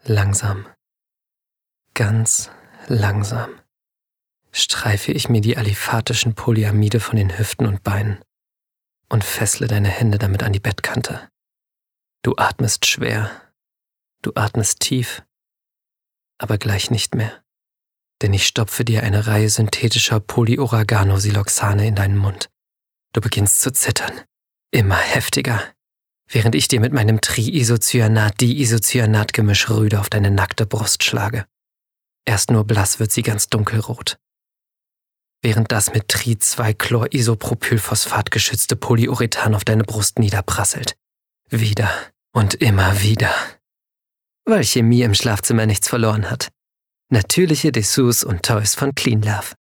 Langsam, ganz langsam streife ich mir die aliphatischen Polyamide von den Hüften und Beinen und fessle deine Hände damit an die Bettkante. Du atmest schwer, du atmest tief, aber gleich nicht mehr, denn ich stopfe dir eine Reihe synthetischer Polyoregano-Siloxane in deinen Mund. Du beginnst zu zittern, immer heftiger, während ich dir mit meinem Triisocyanat-Diisocyanat-Gemisch rüde auf deine nackte Brust schlage. Erst nur blass wird sie ganz dunkelrot. Während das mit Tri-2-Chlor-Isopropylphosphat geschützte Polyurethan auf deine Brust niederprasselt. Wieder und immer wieder. Weil Chemie im Schlafzimmer nichts verloren hat. Natürliche Dessous und Toys von Clean Love.